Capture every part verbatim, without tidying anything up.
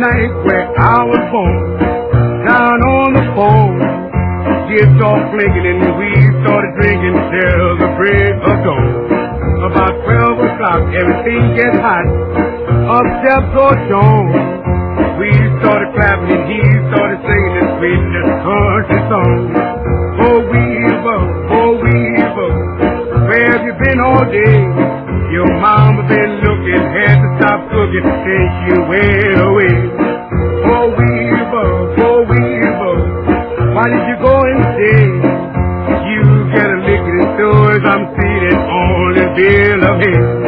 night where I was born, down on the pole, guitar clinking and we started drinking till the break of dawn. About twelve o'clock, everything gets hot, up steps or John. We started clapping and he started singing this sweetest country song. Oh Weaver, oh Weaver, where have you been all day? Your mama been looking, had to stop cooking since you went away. Oh Weaver, oh Weaver, why did you go and stay? You get a lick in the stores, I'm seated on the bill of hay.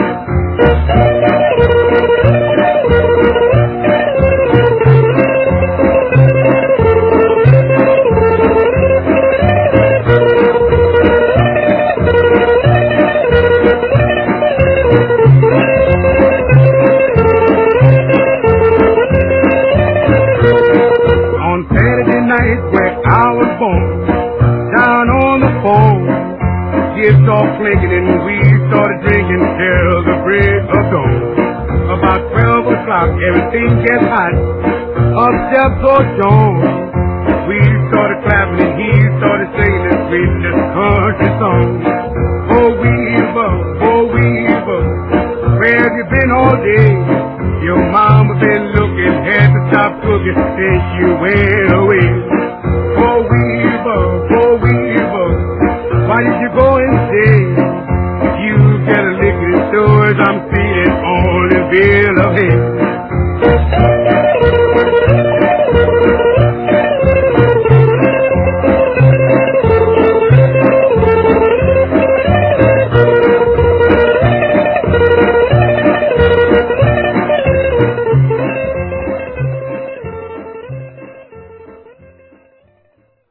Guitar clinking and we started drinking till the break of dawn. About twelve o'clock, everything gets hot, up steps or John. We started clapping and he started singing this sweetest country song. Oh Weaver, oh Weaver, where have you been all day? Your mama been looking, had to stop cooking since you went away. Oh Weaver, oh Weaver, why did you go and stay? You get a lick in the stores, I'm seated on the bill of hay.